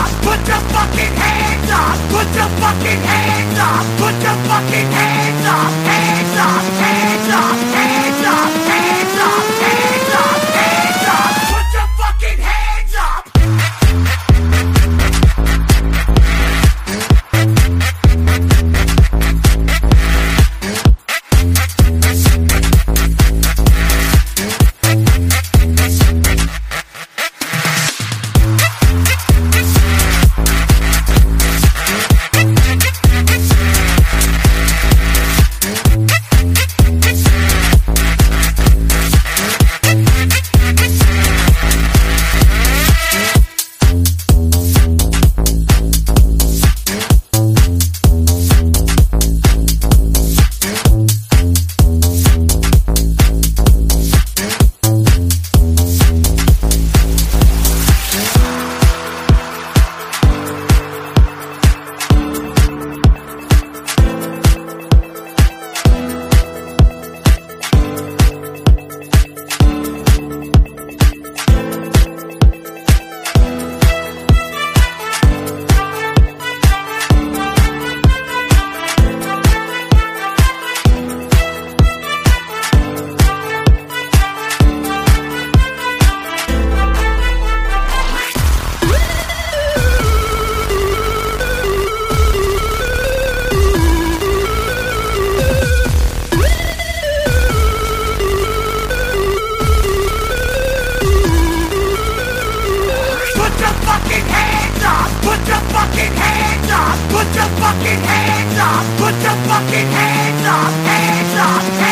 up, put your fucking hands up, put your fucking hands up, put your fucking hands up, hands up, hands up, hands up, hands up, hands up, hands up, put your fucking hands up. Put your fucking hands up, hands up, hands up.